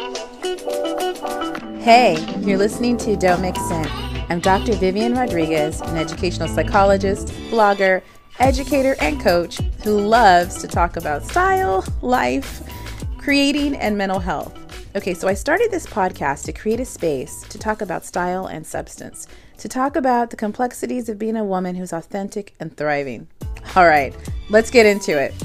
Hey, you're listening to Don't Mix In. I'm Dr. Vivian Rodriguez, an educational psychologist, blogger, educator, and coach who loves to talk about style, life, creating, and mental health. Okay, so I started this podcast to create a space to talk about style and substance, to talk about the complexities of being a woman who's authentic and thriving. All right, let's get into it.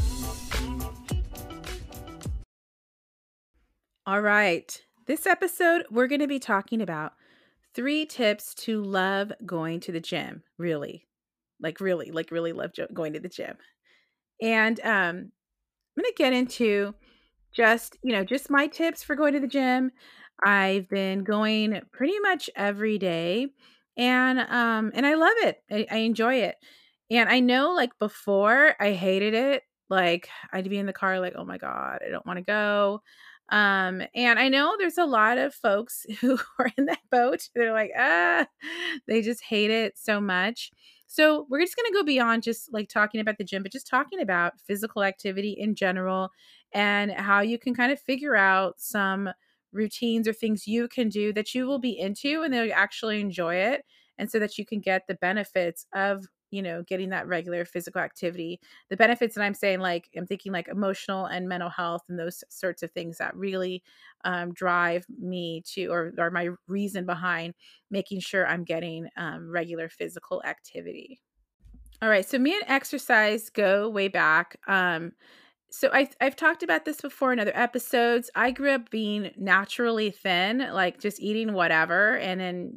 All right, this episode, we're going to be talking about 3 tips to love going to the gym. Really love going to the gym. And I'm going to get into just my tips for going to the gym. I've been going pretty much every day, and I love it. I enjoy it. And I know, like, before I hated it. Like, I'd be in the car like, "Oh my god, I don't want to go." And I know there's a lot of folks who are in that boat. They're like, they just hate it so much. So we're just going to go beyond just like talking about the gym, but just talking about physical activity in general and how you can kind of figure out some routines or things you can do that you will be into and they'll actually enjoy it. And so that you can get the benefits of, getting that regular physical activity. The benefits that I'm saying, like, I'm thinking like emotional and mental health and those sorts of things that really drive me to, or are my reason behind making sure I'm getting regular physical activity. All right. So me and exercise go way back. So I've talked about this before in other episodes. I grew up being naturally thin, like just eating whatever. And then,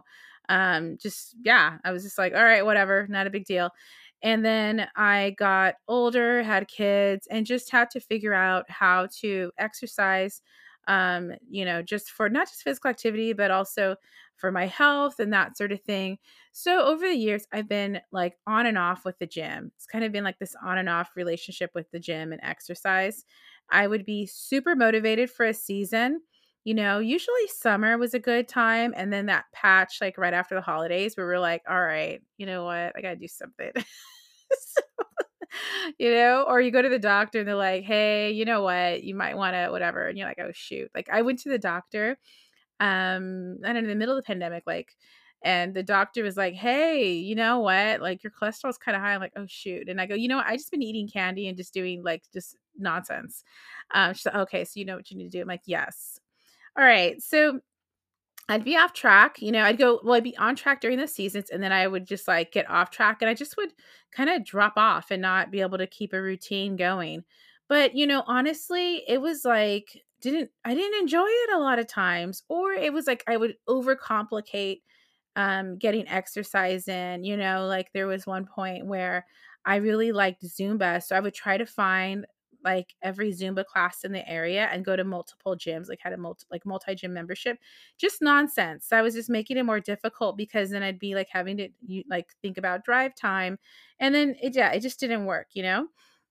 I was just like, all right, whatever, not a big deal. And then I got older, had kids, and just had to figure out how to exercise, just for not just physical activity, but also for my health and that sort of thing. So over the years, I've been like on and off with the gym. It's kind of been like this on and off relationship with the gym and exercise. I would be super motivated for a season. Usually summer was a good time. And then that patch, like right after the holidays, where we're like, all right, you know what? I got to do something. So, or you go to the doctor and they're like, hey, you know what? You might want to, whatever. And you're like, oh, shoot. Like, I went to the doctor I don't know, in the middle of the pandemic, like, and the doctor was like, "Hey, you know what? Like, your cholesterol's kind of high." I'm like, "Oh shoot!" And I go, "You know what? I just been eating candy and just doing like just nonsense." She's like, "Okay, so you know what you need to do." I'm like, "Yes." All right, so I'd be off track. I'd be on track during the seasons, and then I would just like get off track, and I just would kind of drop off and not be able to keep a routine going. But honestly, it was like I didn't enjoy it a lot of times, or it was like I would overcomplicate getting exercise in. Like there was one point where I really liked Zumba, so I would try to find like every Zumba class in the area and go to multiple gyms, like had a multi gym membership. Just nonsense. So I was just making it more difficult because then I'd be like having to like think about drive time, and then it just didn't work.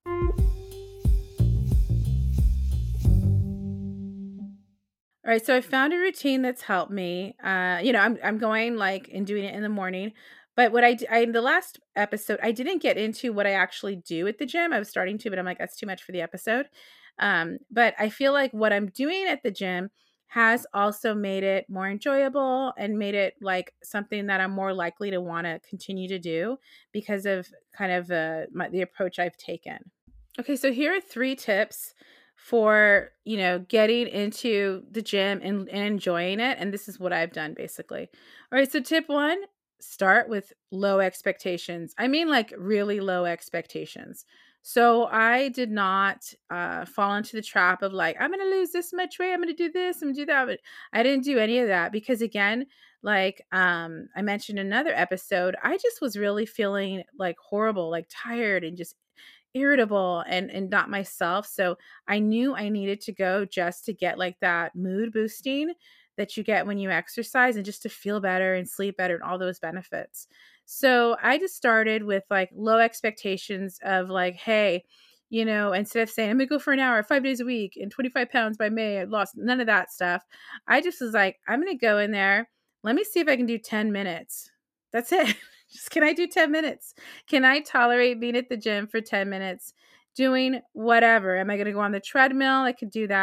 All right, so I found a routine that's helped me. I'm going like and doing it in the morning. But what I in the last episode, I didn't get into what I actually do at the gym. I was starting to, but I'm like, that's too much for the episode. But I feel like what I'm doing at the gym has also made it more enjoyable and made it like something that I'm more likely to want to continue to do because of kind of the approach I've taken. Okay, so here are 3 tips for, getting into the gym and enjoying it. And this is what I've done basically. All right, so tip 1, start with low expectations. I mean, like really low expectations. So I did not fall into the trap of like, I'm going to lose this much weight. I'm going to do this. I'm going to do that. But I didn't do any of that because, again, like I mentioned in another episode, I just was really feeling like horrible, like tired and just irritable and not myself. So I knew I needed to go just to get like that mood boosting that you get when you exercise and just to feel better and sleep better and all those benefits. So I just started with like low expectations of like, hey, instead of saying I'm gonna go for an hour 5 days a week and 25 pounds by May, I lost none of that stuff. I just was like, I'm gonna go in there. Let me see if I can do 10 minutes. That's it. Just, can I do 10 minutes? Can I tolerate being at the gym for 10 minutes doing whatever? Am I going to go on the treadmill? I could do that.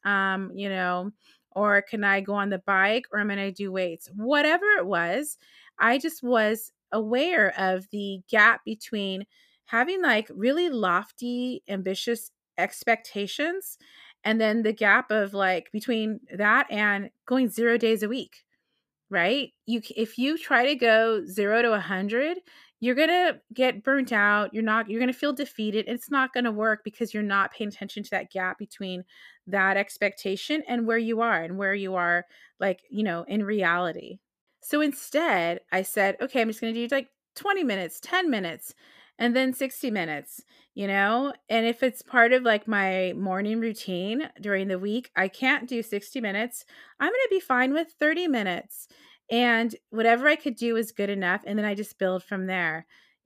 you know, or can I go on the bike, or am I going to do weights? Whatever it was, I just was aware of the gap between having like really lofty, ambitious expectations, and then the gap of like between that and going 0 days a week, right? If you try to go 0 to 100, you're going to get burnt out. You're going to feel defeated. It's not going to work because you're not paying attention to that gap between that expectation and where you are like, in reality. So instead, I said, okay, I'm just going to do like 20 minutes, 10 minutes, and then 60 minutes, And if it's part of like my morning routine during the week, I can't do 60 minutes. I'm going to be fine with 30 minutes. And whatever I could do is good enough. And then I just build from there,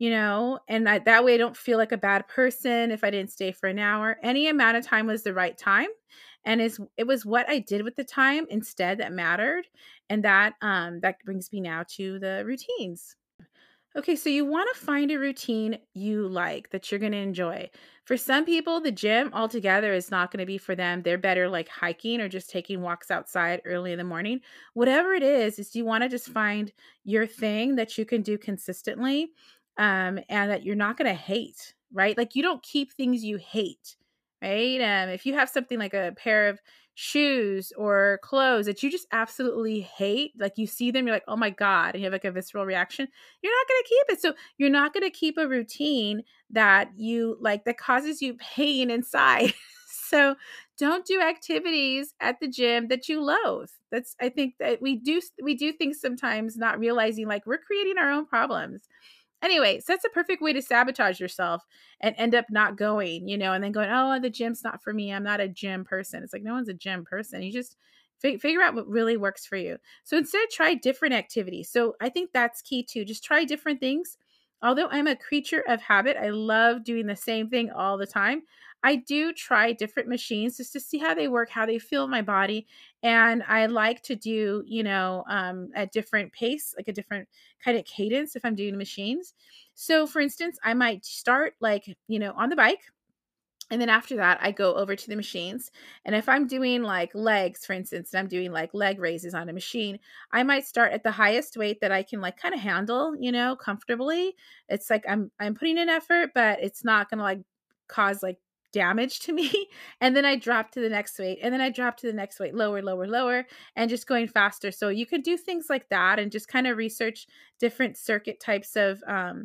that way I don't feel like a bad person if I didn't stay for an hour. Any amount of time was the right time. And it was what I did with the time instead that mattered, and that brings me now to the routines. Okay, so you want to find a routine you like that you're going to enjoy. For some people, the gym altogether is not going to be for them. They're better like hiking or just taking walks outside early in the morning. Whatever it is you want to just find your thing that you can do consistently, and that you're not going to hate, right? Like you don't keep things you hate, right? If you have something like a pair of shoes or clothes that you just absolutely hate, like you see them, you're like, oh my God, and you have like a visceral reaction, you're not going to keep it. So you're not going to keep a routine that you like that causes you pain inside. So don't do activities at the gym that you loathe. I think that we do things sometimes not realizing like we're creating our own problems. Anyway, so that's a perfect way to sabotage yourself and end up not going, and then going, oh, the gym's not for me. I'm not a gym person. It's like no one's a gym person. You just figure out what really works for you. So instead, try different activities. So I think that's key too. Just try different things. Although I'm a creature of habit, I love doing the same thing all the time. I do try different machines just to see how they work, how they feel in my body. And I like to do, a different pace, like a different kind of cadence if I'm doing machines. So, for instance, I might start like, on the bike. And then after that, I go over to the machines. And if I'm doing like legs, for instance, and I'm doing like leg raises on a machine, I might start at the highest weight that I can like kind of handle, comfortably. It's like I'm putting in effort, but it's not gonna like cause like damage to me. And then I drop to the next weight. And then I drop to the next weight, lower, lower, lower, and just going faster. So you could do things like that and just kind of research different circuit types of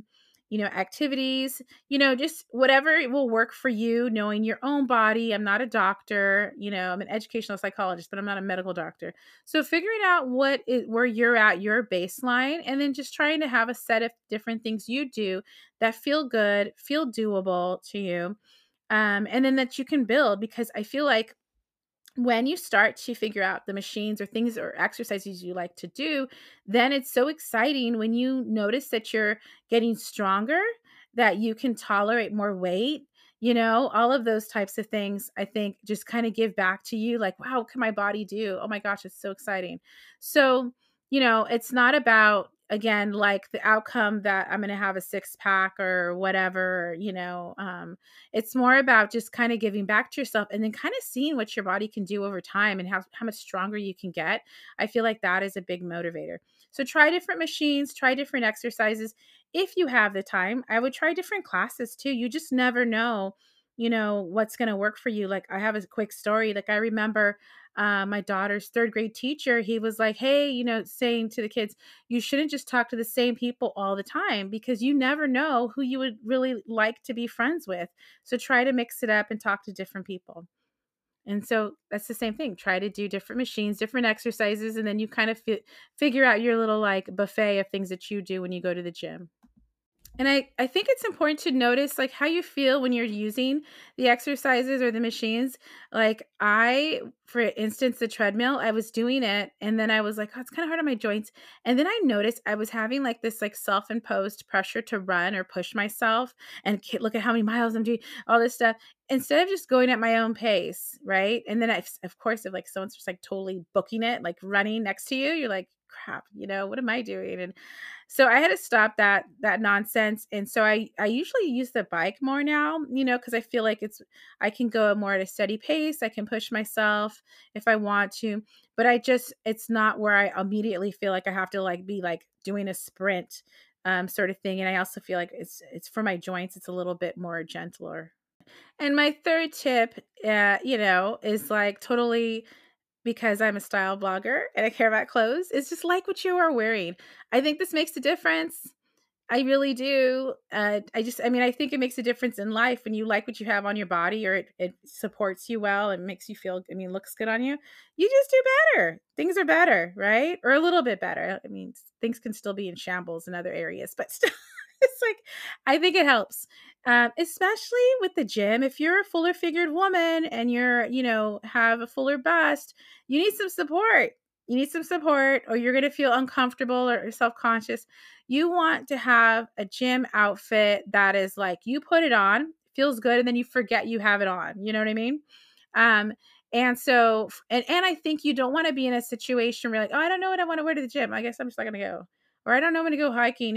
activities, just whatever will work for you, knowing your own body. I'm not a doctor, I'm an educational psychologist, but I'm not a medical doctor. So figuring out where you're at, your baseline, and then just trying to have a set of different things you do that feel good, feel doable to you. And then that you can build, because I feel like when you start to figure out the machines or things or exercises you like to do, then it's so exciting when you notice that you're getting stronger, that you can tolerate more weight, all of those types of things, I think just kind of give back to you like, wow, what can my body do? Oh my gosh, it's so exciting. So, it's not about, again, like the outcome that I'm going to have a six pack or whatever, it's more about just kind of giving back to yourself and then kind of seeing what your body can do over time and how much stronger you can get. I feel like that is a big motivator. So try different machines, try different exercises. If you have the time, I would try different classes too. You just never know, what's going to work for you. Like I have a quick story. Like I remember my daughter's third grade teacher, he was like, hey, saying to the kids, you shouldn't just talk to the same people all the time because you never know who you would really like to be friends with. So try to mix it up and talk to different people. And so that's the same thing. Try to do different machines, different exercises, and then you kind of figure out your little like buffet of things that you do when you go to the gym. And I think it's important to notice like how you feel when you're using the exercises or the machines. Like for instance, the treadmill, I was doing it and then I was like, oh, it's kind of hard on my joints. And then I noticed I was having like this like self-imposed pressure to run or push myself and look at how many miles I'm doing, all this stuff, instead of just going at my own pace. Right. And then of course, if like someone's just like totally booking it, like running next to you, you're like, crap, what am I doing? And so I had to stop that nonsense. And so I usually use the bike more now, because I feel like I can go more at a steady pace. I can push myself if I want to, but it's not where I immediately feel like I have to like be like doing a sprint sort of thing. And I also feel like it's for my joints. It's a little bit more gentler. And my third tip, is like totally because I'm a style blogger and I care about clothes. It's just like what you are wearing. I think this makes a difference. I really do. I think it makes a difference in life when you like what you have on your body, or it supports you well and makes you feel, looks good on you. You just do better. Things are better, right? Or a little bit better. Things can still be in shambles in other areas, but still, it's like, I think it helps. Especially with the gym. If you're a fuller figured woman and have a fuller bust, you need some support. You need some support, or you're going to feel uncomfortable or self-conscious. You want to have a gym outfit that is like, you put it on, feels good, and then you forget you have it on. You know what I mean? And so, and I think you don't want to be in a situation where you're like, oh, I don't know what I want to wear to the gym. I guess I'm just not going to go. Or I don't know when to go hiking.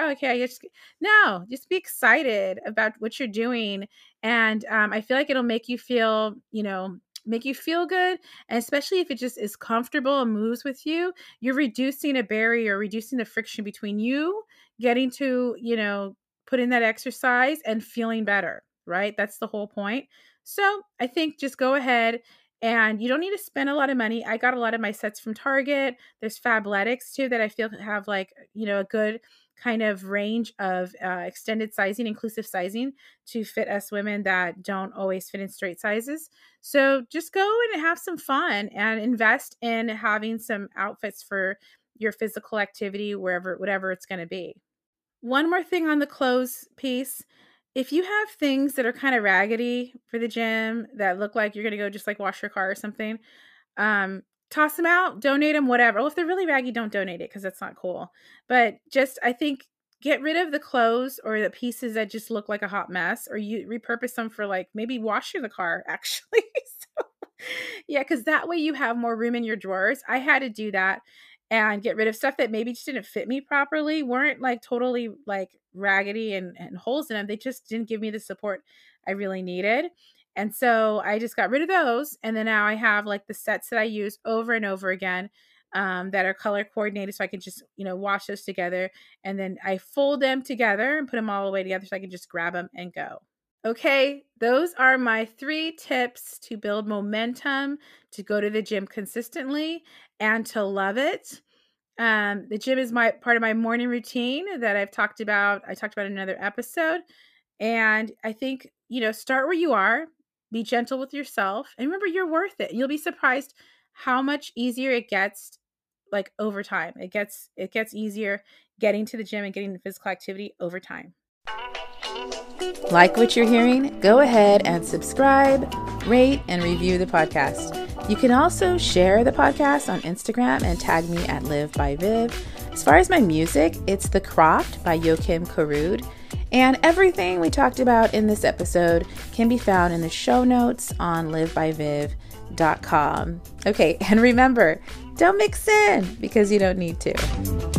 No, just be excited about what you're doing. And I feel like it'll make you feel, make you feel good. And especially if it just is comfortable and moves with you, you're reducing a barrier, reducing the friction between you getting to, put in that exercise and feeling better, right? That's the whole point. So I think just go ahead, and you don't need to spend a lot of money. I got a lot of my sets from Target. There's Fabletics too that I feel have like, a good kind of range of extended sizing, inclusive sizing to fit us women that don't always fit in straight sizes. So just go and have some fun and invest in having some outfits for your physical activity, whatever it's going to be. One more thing on the clothes piece. If you have things that are kind of raggedy for the gym that look like you're going to go just like wash your car or something, toss them out, donate them, whatever. Well, if they're really raggy, don't donate it because that's not cool. But just, I think, get rid of the clothes or the pieces that just look like a hot mess, or you repurpose them for like maybe washing the car actually. So, yeah, because that way you have more room in your drawers. I had to do that and get rid of stuff that maybe just didn't fit me properly, weren't like totally like raggedy and holes in them. They just didn't give me the support I really needed. And so I just got rid of those. And then now I have like the sets that I use over and over again that are color coordinated. So I can just, wash those together. And then I fold them together and put them all the way together so I can just grab them and go. Okay, those are my 3 tips to build momentum, to go to the gym consistently, and to love it. The gym is part of my morning routine that I've talked about. I talked about in another episode. And I think, start where you are, be gentle with yourself, and remember you're worth it. You'll be surprised how much easier it gets like over time. It gets easier getting to the gym and getting the physical activity over time. Like what you're hearing? Go ahead and subscribe, rate, and review the podcast. You can also share the podcast on Instagram and tag me at Live by Viv. As far as my music, it's The Croft by Joachim Karud. And everything we talked about in this episode can be found in the show notes on livebyviv.com. Okay, and remember, don't mix in because you don't need to.